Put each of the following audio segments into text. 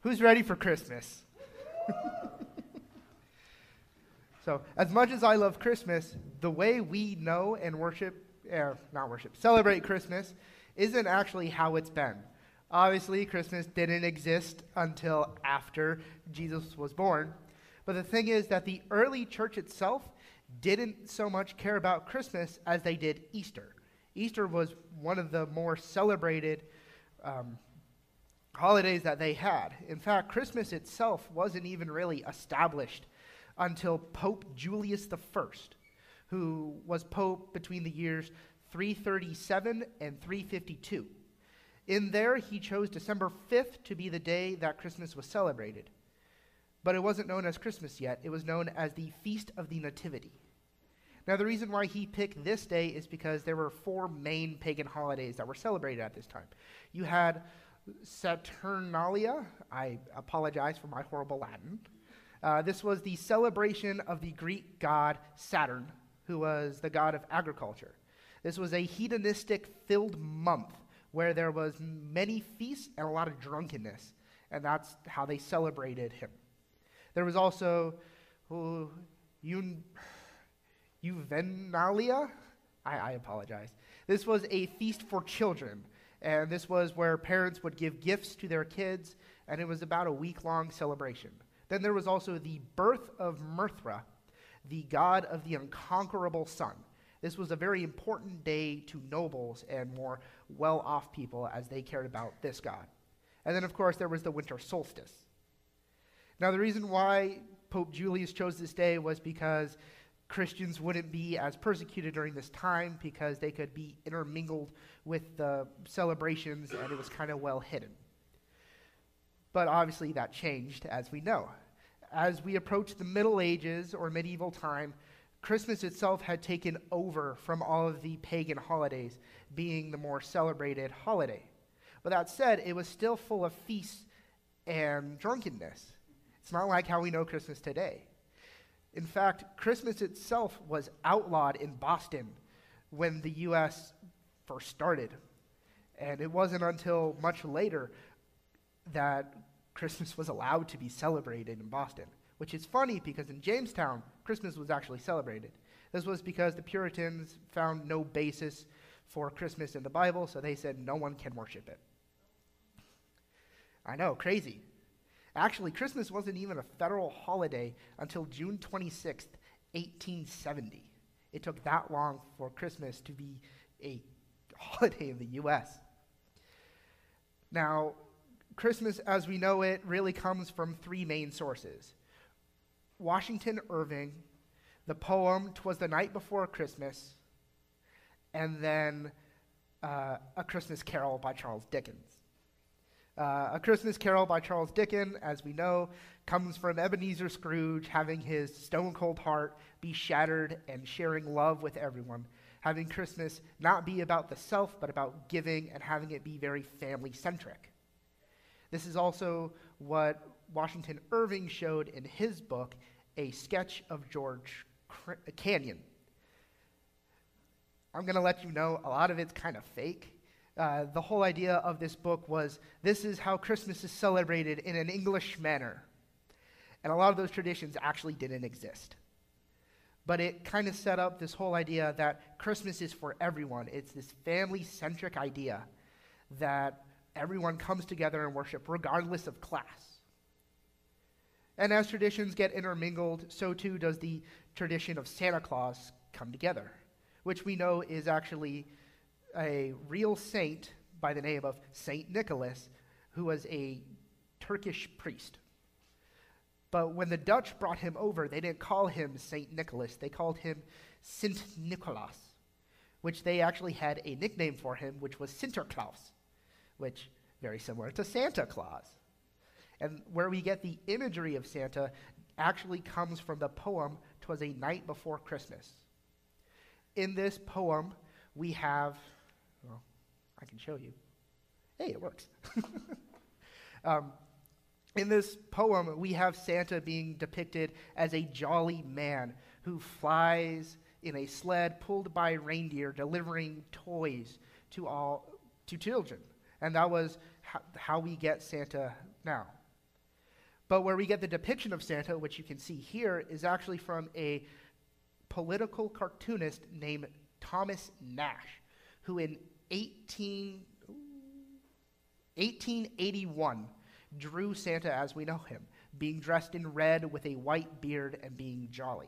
Who's ready for Christmas? So, as much as I love Christmas, the way we know and celebrate Christmas isn't actually how it's been. Obviously, Christmas didn't exist until after Jesus was born. But the thing is that the early church itself didn't so much care about Christmas as they did Easter. Easter was one of the more celebrated holidays that they had. In fact, Christmas itself wasn't even really established until Pope Julius I, who was pope between the years 337 and 352. In there, he chose December 5th to be the day that Christmas was celebrated. But it wasn't known as Christmas yet. It was known as the Feast of the Nativity. Now, the reason why he picked this day is because there were 4 main pagan holidays that were celebrated at this time. You had Saturnalia. I apologize for my horrible Latin. This was the celebration of the Greek god Saturn, who was the god of agriculture. This was a hedonistic-filled month where there was many feasts and a lot of drunkenness, and that's how they celebrated him. There was also Juvenalia. I apologize. This was a feast for children, and this was where parents would give gifts to their kids, and it was about a week-long celebration. Then there was also the birth of Mithra, the god of the unconquerable sun. This was a very important day to nobles and more well-off people as they cared about this god. And then, of course, there was the winter solstice. Now, the reason why Pope Julius chose this day was because Christians wouldn't be as persecuted during this time because they could be intermingled with the celebrations, and it was kind of well hidden. But obviously that changed, as we know. As we approach the Middle Ages or medieval time, Christmas itself had taken over from all of the pagan holidays, being the more celebrated holiday. But that said, it was still full of feasts and drunkenness. It's not like how we know Christmas today. In fact, Christmas itself was outlawed in Boston when the U.S. first started. And it wasn't until much later that Christmas was allowed to be celebrated in Boston, which is funny because in Jamestown, Christmas was actually celebrated. This was because the Puritans found no basis for Christmas in the Bible, so they said no one can worship it. I know, crazy. Actually, Christmas wasn't even a federal holiday until June 26th, 1870. It took that long for Christmas to be a holiday in the U.S. Now, Christmas as we know it really comes from 3 main sources. Washington Irving, the poem "'Twas the Night Before Christmas," and then A Christmas Carol by Charles Dickens. A Christmas Carol by Charles Dickens, as we know, comes from Ebenezer Scrooge having his stone-cold heart be shattered and sharing love with everyone, having Christmas not be about the self, but about giving and having it be very family-centric. This is also what Washington Irving showed in his book, A Sketch of George Canyon. I'm going to let you know a lot of it's kind of fake. The whole idea of this book was, this is how Christmas is celebrated in an English manner. And a lot of those traditions actually didn't exist. But it kind of set up this whole idea that Christmas is for everyone. It's this family-centric idea that everyone comes together and worship regardless of class. And as traditions get intermingled, so too does the tradition of Santa Claus come together, which we know is actually a real saint by the name of Saint Nicholas, who was a Turkish priest. But when the Dutch brought him over, they didn't call him Saint Nicholas. They called him Sint Nicolaas, which they actually had a nickname for him, which was Sinterklaas, which very similar to Santa Claus. And where we get the imagery of Santa actually comes from the poem "'Twas a Night Before Christmas." In this poem, we have, well, I can show you. Hey, it works. In this poem, we have Santa being depicted as a jolly man who flies in a sled pulled by reindeer, delivering toys to children. And that was how we get Santa now. But where we get the depiction of Santa, which you can see here, is actually from a political cartoonist named Thomas Nash, who in 1881 drew Santa as we know him, being dressed in red with a white beard and being jolly.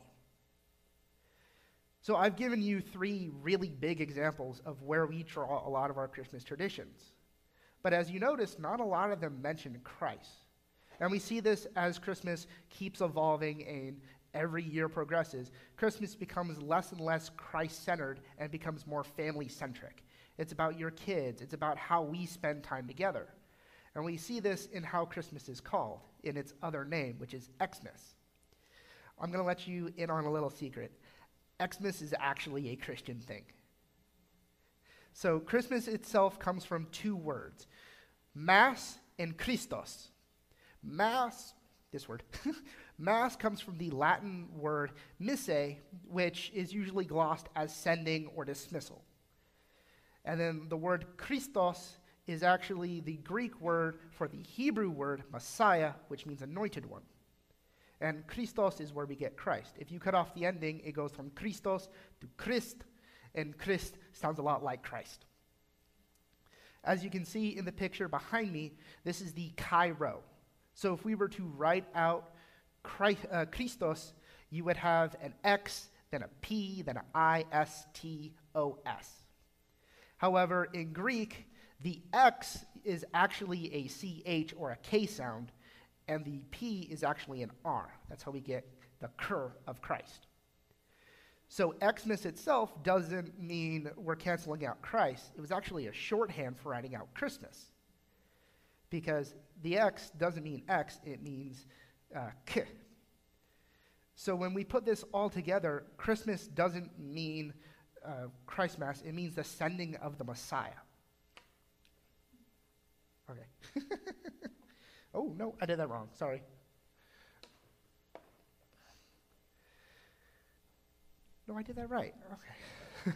So I've given you 3 really big examples of where we draw a lot of our Christmas traditions. But as you notice, not a lot of them mention Christ. And we see this as Christmas keeps evolving and every year progresses. Christmas becomes less and less Christ-centered and becomes more family-centric. It's about your kids. It's about how we spend time together. And we see this in how Christmas is called, in its other name, which is Xmas. I'm going to let you in on a little secret. Xmas is actually a Christian thing. So Christmas itself comes from 2 words, Mass and Christos. Mass, this word, Mass comes from the Latin word misse, which is usually glossed as sending or dismissal. And then the word Christos is actually the Greek word for the Hebrew word Messiah, which means anointed one. And Christos is where we get Christ. If you cut off the ending, it goes from Christos to Christ, and Christ sounds a lot like Christ. As you can see in the picture behind me, this is the Chi-Rho. So if we were to write out Christos, you would have an X, then a P, then an I-S-T-O-S. However, in Greek, the X is actually a CH or a K sound, and the P is actually an R. That's how we get the cur of Christ. So Xmas itself doesn't mean we're canceling out Christ. It was actually a shorthand for writing out Christmas. Because the X doesn't mean X, it means K. So when we put this all together, Christmas doesn't mean Christmas, it means the sending of the Messiah. Okay. Oh, no, I did that wrong. Sorry. No, I did that right. Okay.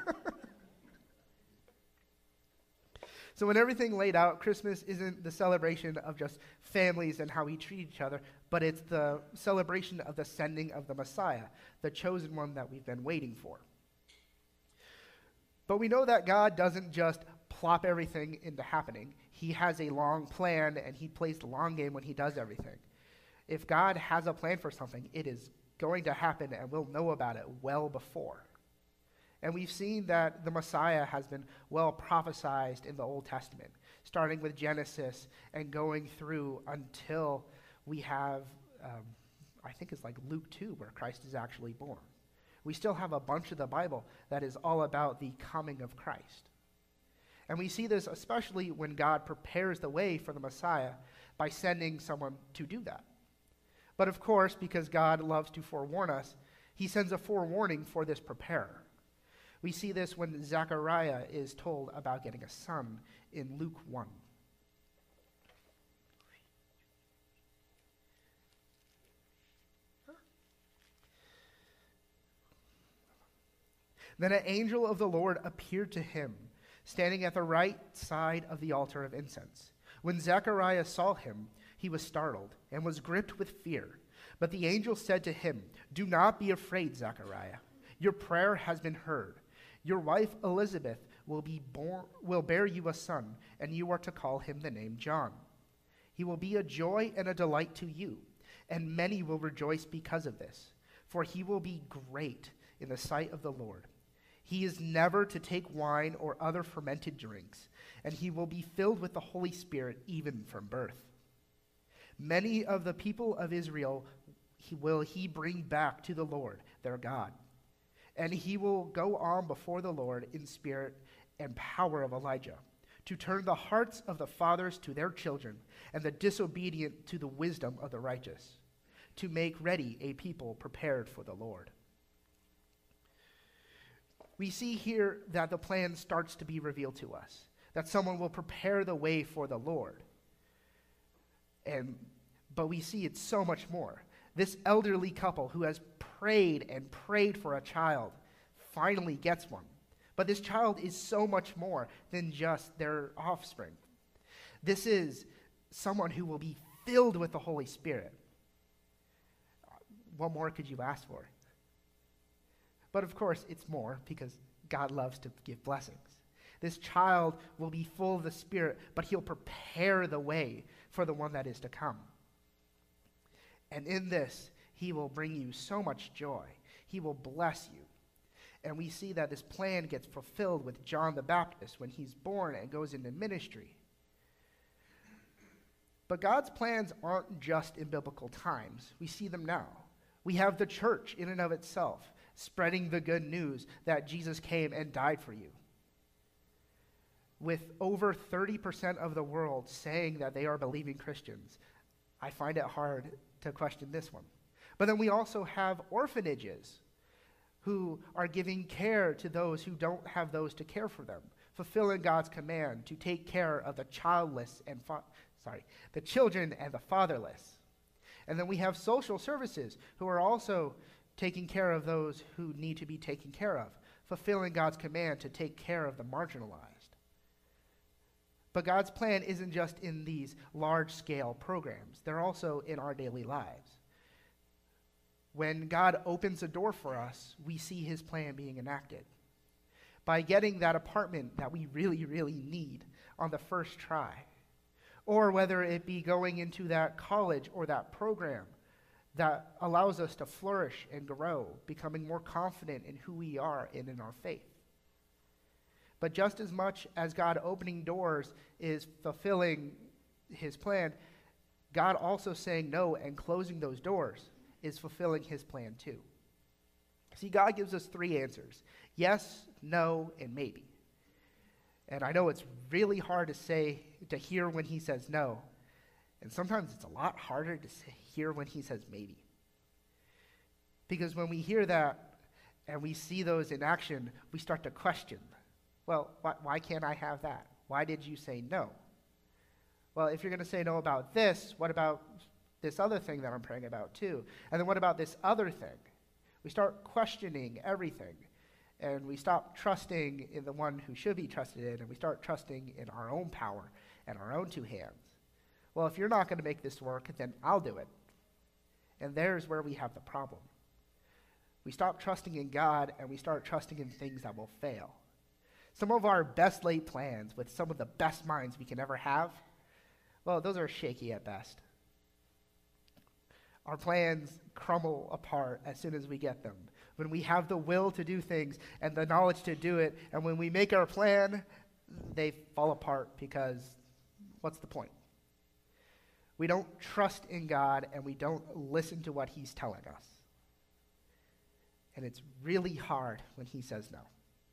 So when everything laid out, Christmas isn't the celebration of just families and how we treat each other, but it's the celebration of the sending of the Messiah, the chosen one that we've been waiting for. But we know that God doesn't just plop everything into happening. He has a long plan, and he plays the long game when he does everything. If God has a plan for something, it is going to happen, and we'll know about it well before. And we've seen that the Messiah has been well prophesied in the Old Testament, starting with Genesis and going through until we have, I think it's like Luke 2, where Christ is actually born. We still have a bunch of the Bible that is all about the coming of Christ. And we see this especially when God prepares the way for the Messiah by sending someone to do that. But of course, because God loves to forewarn us, he sends a forewarning for this preparer. We see this when Zechariah is told about getting a son in Luke 1. Then an angel of the Lord appeared to him, standing at the right side of the altar of incense. When Zechariah saw him, he was startled and was gripped with fear. But the angel said to him, "Do not be afraid, Zechariah. Your prayer has been heard. Your wife Elizabeth will bear you a son, and you are to call him the name John. He will be a joy and a delight to you, and many will rejoice because of this, for he will be great in the sight of the Lord. He is never to take wine or other fermented drinks, and he will be filled with the Holy Spirit even from birth. Many of the people of Israel will he bring back to the Lord, their God. And he will go on before the Lord in spirit and power of Elijah, to turn the hearts of the fathers to their children, and the disobedient to the wisdom of the righteous, to make ready a people prepared for the Lord." We see here that the plan starts to be revealed to us, that someone will prepare the way for the Lord. But we see it's so much more. This elderly couple who has prayed and prayed for a child finally gets one. But this child is so much more than just their offspring. This is someone who will be filled with the Holy Spirit. What more could you ask for? But of course, it's more because God loves to give blessings. This child will be full of the Spirit, but he'll prepare the way for the one that is to come. And in this, he will bring you so much joy. He will bless you. And we see that this plan gets fulfilled with John the Baptist when he's born and goes into ministry. But God's plans aren't just in biblical times. We see them now. We have the church in and of itself, spreading the good news that Jesus came and died for you. With over 30% of the world saying that they are believing Christians, I find it hard to question this one. But then we also have orphanages who are giving care to those who don't have those to care for them, fulfilling God's command to take care of the childless and the children and the fatherless. And then we have social services who are also taking care of those who need to be taken care of, fulfilling God's command to take care of the marginalized. But God's plan isn't just in these large-scale programs. They're also in our daily lives. When God opens a door for us, we see his plan being enacted. By getting that apartment that we really, really need on the first try, or whether it be going into that college or that program that allows us to flourish and grow, becoming more confident in who we are and in our faith. But just as much as God opening doors is fulfilling his plan, God also saying no and closing those doors is fulfilling his plan too. See, God gives us three answers: yes, no, and maybe. And I know it's really hard to hear when he says no. And sometimes it's a lot harder to hear when he says maybe. Because when we hear that and we see those in action, we start to question, well, why can't I have that? Why did you say no? Well, if you're going to say no about this, what about this other thing that I'm praying about too? And then what about this other thing? We start questioning everything. And we stop trusting in the one who should be trusted in, and we start trusting in our own power and our own two hands. Well, if you're not going to make this work, then I'll do it. And there's where we have the problem. We stop trusting in God, and we start trusting in things that will fail. Some of our best laid plans with some of the best minds we can ever have, well, those are shaky at best. Our plans crumble apart as soon as we get them. When we have the will to do things and the knowledge to do it, and when we make our plan, they fall apart because what's the point? We don't trust in God, and we don't listen to what he's telling us. And it's really hard when he says no.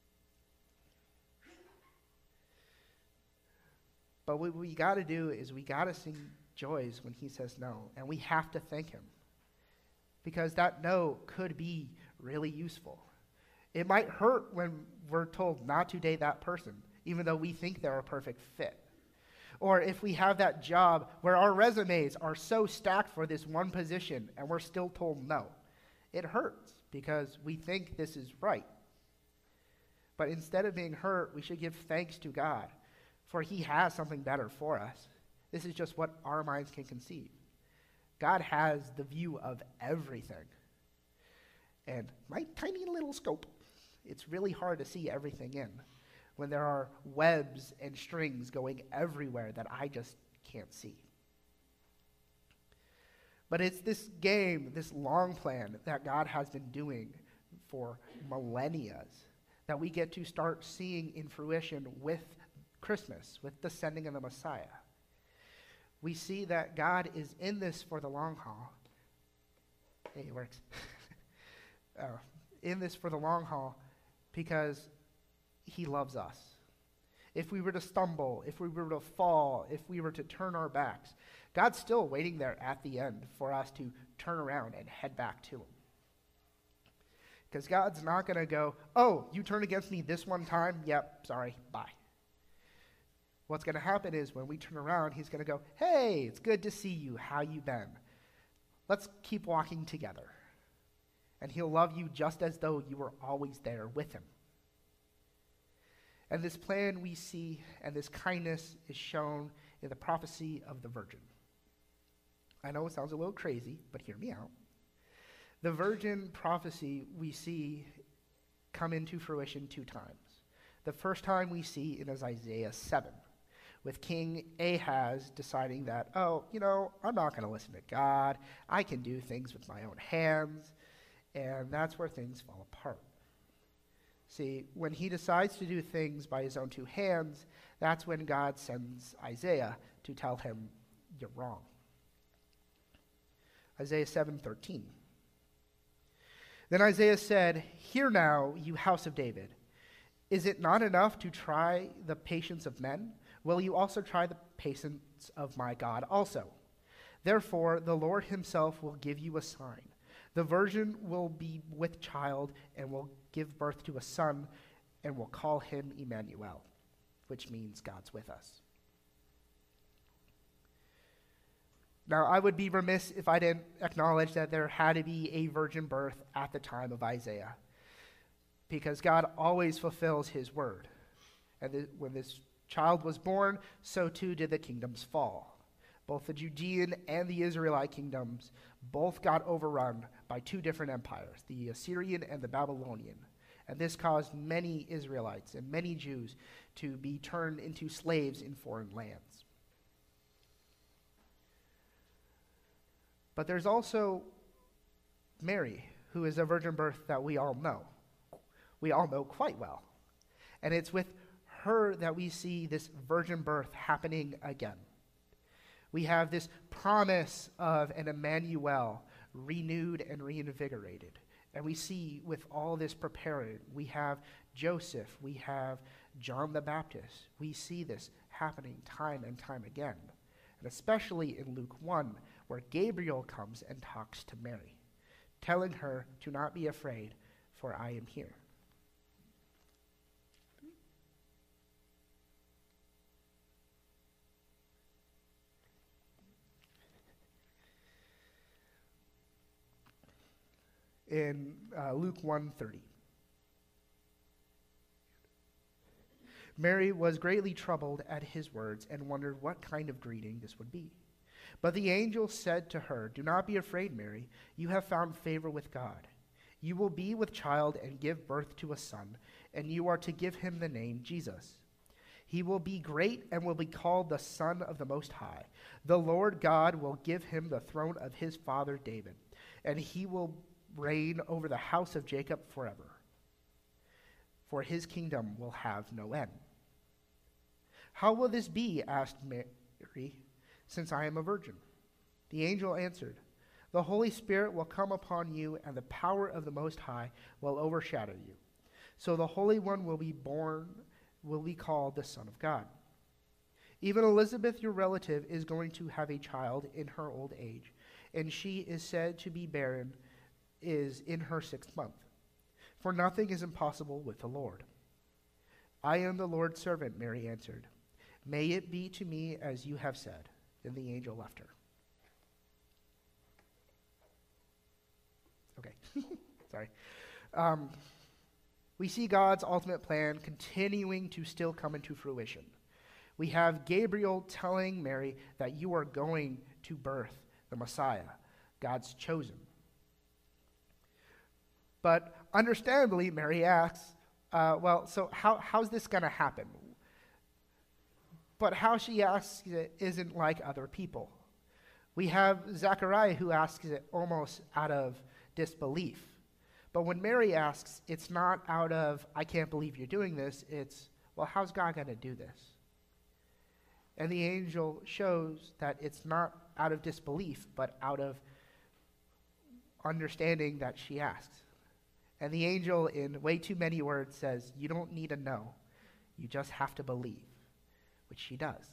But what we got to do is we got to sing joys when he says no, and we have to thank him. Because that no could be really useful. It might hurt when we're told not to date that person, even though we think they're a perfect fit. Or if we have that job where our resumes are so stacked for this one position and we're still told no. It hurts because we think this is right. But instead of being hurt, we should give thanks to God, for he has something better for us. This is just what our minds can conceive. God has the view of everything. And my tiny little scope, it's really hard to see everything in when there are webs and strings going everywhere that I just can't see. But it's this game, this long plan that God has been doing for millennia that we get to start seeing in fruition with Christmas, with the sending of the Messiah. We see that God is in this for the long haul. Hey, it works. In this for the long haul because he loves us. If we were to stumble, if we were to fall, if we were to turn our backs, God's still waiting there at the end for us to turn around and head back to him. Because God's not going to go, oh, you turn against me this one time? Yep, sorry, bye. What's going to happen is when we turn around, he's going to go, hey, it's good to see you. How you been? Let's keep walking together. And he'll love you just as though you were always there with him. And this plan we see, and this kindness is shown in the prophecy of the virgin. I know it sounds a little crazy, but hear me out. The virgin prophecy we see come into fruition 2 times. The first time we see it is Isaiah 7, with King Ahaz deciding that, I'm not going to listen to God. I can do things with my own hands. And that's where things fall apart. See, when he decides to do things by his own 2 hands, that's when God sends Isaiah to tell him, you're wrong. Isaiah 7:13. Then Isaiah said, "Hear now, you house of David. Is it not enough to try the patience of men? Will you also try the patience of my God also? Therefore, the Lord himself will give you a sign. The virgin will be with child and will give birth to a son and will call him Emmanuel," which means God's with us. Now, I would be remiss if I didn't acknowledge that there had to be a virgin birth at the time of Isaiah, because God always fulfills his word. And when this child was born, so too did the kingdoms fall. Both the Judean and the Israelite kingdoms both got overrun by 2 different empires, the Assyrian and the Babylonian. And this caused many Israelites and many Jews to be turned into slaves in foreign lands. But there's also Mary, who is a virgin birth that we all know. We all know quite well. And it's with her that we see this virgin birth happening again. We have this promise of an Emmanuel renewed and reinvigorated. And we see with all this prepared, we have Joseph, we have John the Baptist. We see this happening time and time again. And especially in Luke 1, where Gabriel comes and talks to Mary, telling her to not be afraid, for I am here. In Luke 1:30. Mary was greatly troubled at his words and wondered what kind of greeting this would be. But the angel said to her, "Do not be afraid, Mary. You have found favor with God. You will be with child and give birth to a son, and you are to give him the name Jesus. He will be great and will be called the Son of the Most High. The Lord God will give him the throne of his father David, and he will reign over the house of Jacob forever. For his kingdom will have no end." "How will this be?" asked Mary, "since I am a virgin?" The angel answered, "The Holy Spirit will come upon you, and the power of the Most High will overshadow you. So the Holy One will be called the Son of God. Even Elizabeth, your relative, is going to have a child in her old age, and she is said to be barren, is in her 6th month. For nothing is impossible with the Lord." "I am the Lord's servant," Mary answered. "May it be to me as you have said." Then the angel left her. Okay, sorry. We see God's ultimate plan continuing to still come into fruition. We have Gabriel telling Mary that you are going to birth the Messiah, God's chosen. But understandably, Mary asks, so how's this going to happen? But how she asks it isn't like other people. We have Zechariah who asks it almost out of disbelief. But when Mary asks, it's not out of, "I can't believe you're doing this," it's, well, how's God going to do this? And the angel shows that it's not out of disbelief, but out of understanding that she asks. And the angel, in way too many words, says, you don't need to know. You just have to believe, which she does.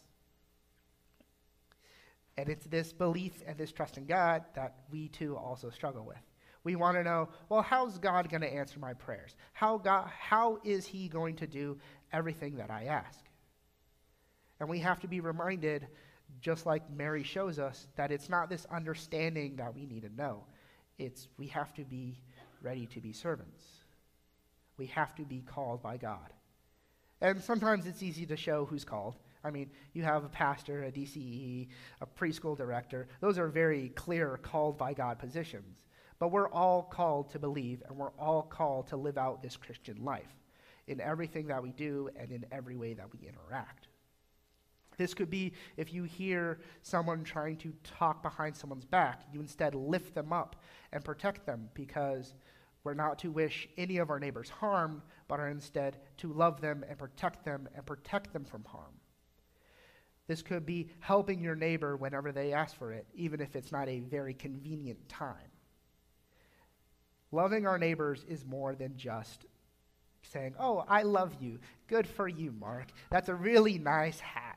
And it's this belief and this trust in God that we too also struggle with. We want to know, well, how's God going to answer my prayers? How is he going to do everything that I ask? And we have to be reminded, just like Mary shows us, that it's not this understanding that we need to know. It's we have to be ready to be servants. We have to be called by God. And sometimes it's easy to show who's called. I mean, you have a pastor, a DCE, a preschool director. Those are very clear, called by God positions. But we're all called to believe, and we're all called to live out this Christian life in everything that we do and in every way that we interact. This could be if you hear someone trying to talk behind someone's back, you instead lift them up and protect them, because we're not to wish any of our neighbors harm, but are instead to love them and protect them from harm. This could be helping your neighbor whenever they ask for it, even if it's not a very convenient time. Loving our neighbors is more than just saying, "Oh, I love you. Good for you, Mark. That's a really nice hat."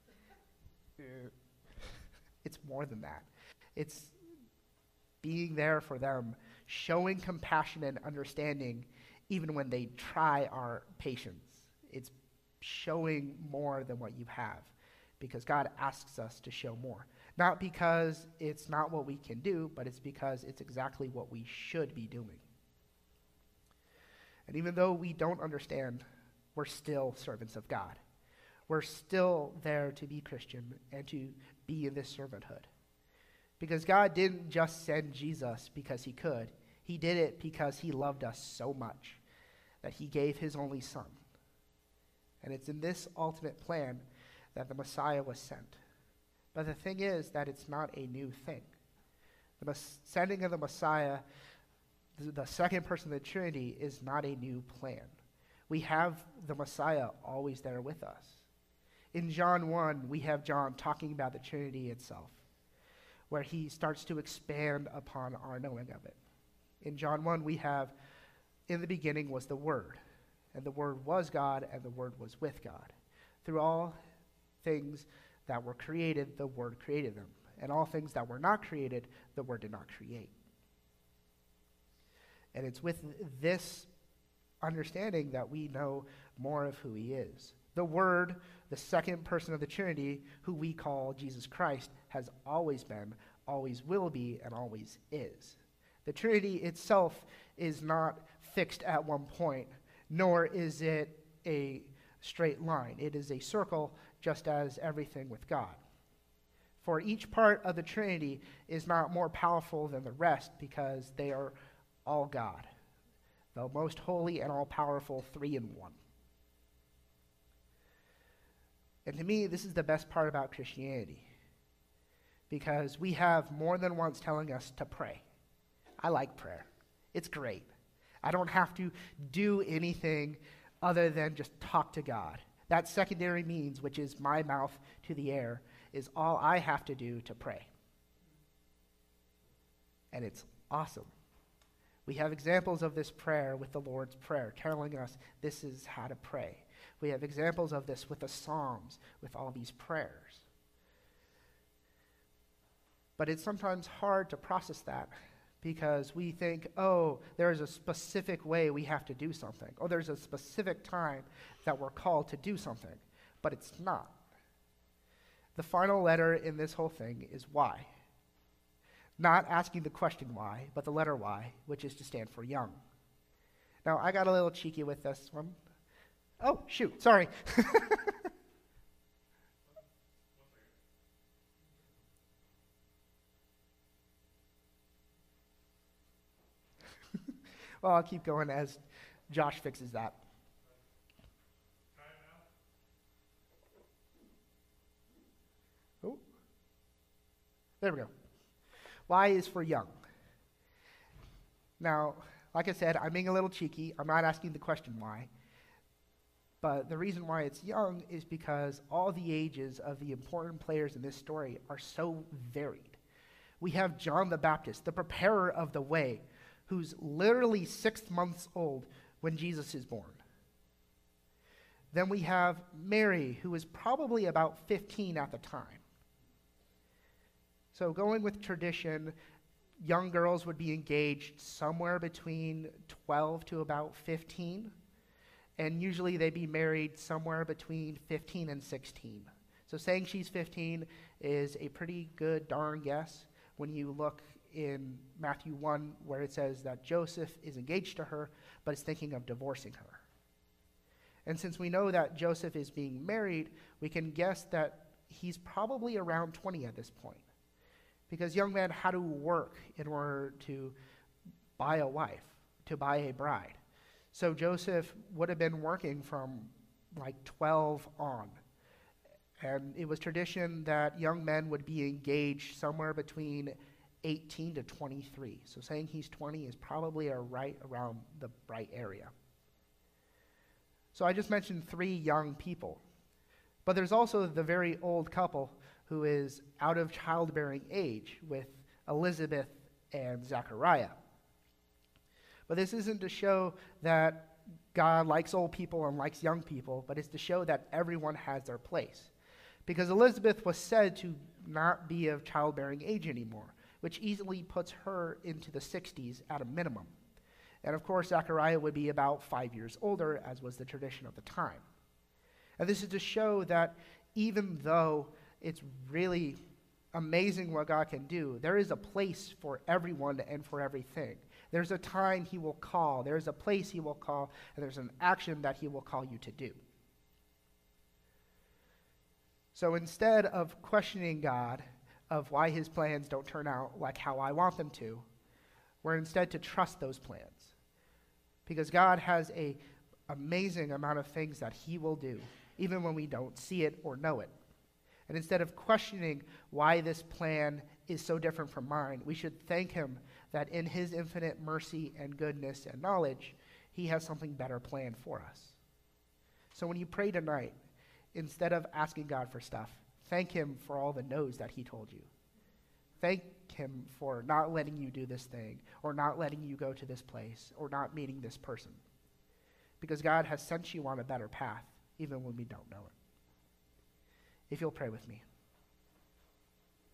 It's more than that. It's being there for them, showing compassion and understanding even when they try our patience. It's showing more than what you have, because God asks us to show more. Not because it's not what we can do, but it's because it's exactly what we should be doing. And even though we don't understand, we're still servants of God. We're still there to be Christian and to be in this servanthood. Because God didn't just send Jesus because he could. He did it because he loved us so much that he gave his only son. And it's in this ultimate plan that the Messiah was sent. But the thing is that it's not a new thing. The sending of the Messiah, the second person of the Trinity, is not a new plan. We have the Messiah always there with us. In John 1, we have John talking about the Trinity itself, where he starts to expand upon our knowing of it. In John 1, we have, in the beginning was the Word, and the Word was God, and the Word was with God. Through all things that were created, the Word created them. And all things that were not created, the Word did not create. And it's with this understanding that we know more of who he is. The Word, the second person of the Trinity, who we call Jesus Christ, has always been, always will be, and always is. The Trinity itself is not fixed at one point, nor is it a straight line. It is a circle, just as everything with God. For each part of the Trinity is not more powerful than the rest, because they are all God, the most holy and all-powerful three in one. And to me, this is the best part about Christianity, because we have more than once telling us to pray. I like prayer. It's great. I don't have to do anything other than just talk to God. That secondary means, which is my mouth to the air, is all I have to do to pray. And it's awesome. We have examples of this prayer with the Lord's Prayer, telling us this is how to pray. We have examples of this with the Psalms, with all these prayers. But it's sometimes hard to process that, because we think, oh, there's a specific way we have to do something. Oh, there's a specific time that we're called to do something. But it's not. The final letter in this whole thing is Y. Not asking the question why, but the letter Y, which is to stand for young. Now, I got a little cheeky with this one. Oh, shoot, sorry. Well, I'll keep going as Josh fixes that. Oh, there we go. Y is for young. Now, like I said, I'm being a little cheeky. I'm not asking the question why. But the reason why it's young is because all the ages of the important players in this story are so varied. We have John the Baptist, the preparer of the way, who's literally 6 months old when Jesus is born. Then we have Mary, who is probably about 15 at the time. So going with tradition, young girls would be engaged somewhere between 12 to about 15, and usually they'd be married somewhere between 15 and 16. So saying she's 15 is a pretty good darn guess when you look in Matthew 1, where it says that Joseph is engaged to her, but is thinking of divorcing her. And since we know that Joseph is being married, we can guess that he's probably around 20 at this point. Because young men had to work in order to buy a wife, to buy a bride. So Joseph would have been working from like 12 on. And it was tradition that young men would be engaged somewhere between 18 to 23. So saying he's 20 is probably right around the right area. So I just mentioned 3 young people. But there's also the very old couple who is out of childbearing age with Elizabeth and Zechariah. But this isn't to show that God likes old people and likes young people, but it's to show that everyone has their place. Because Elizabeth was said to not be of childbearing age anymore, which easily puts her into the 60s at a minimum. And of course, Zechariah would be about 5 years older, as was the tradition of the time. And this is to show that even though it's really amazing what God can do, there is a place for everyone and for everything. There's a time he will call, there's a place he will call, and there's an action that he will call you to do. So instead of questioning God of why his plans don't turn out like how I want them to, we're instead to trust those plans. Because God has an amazing amount of things that he will do, even when we don't see it or know it. And instead of questioning why this plan is so different from mine, we should thank him that in his infinite mercy and goodness and knowledge, he has something better planned for us. So when you pray tonight, instead of asking God for stuff, thank him for all the no's that he told you. Thank him for not letting you do this thing, or not letting you go to this place, or not meeting this person. Because God has sent you on a better path, even when we don't know it. If you'll pray with me.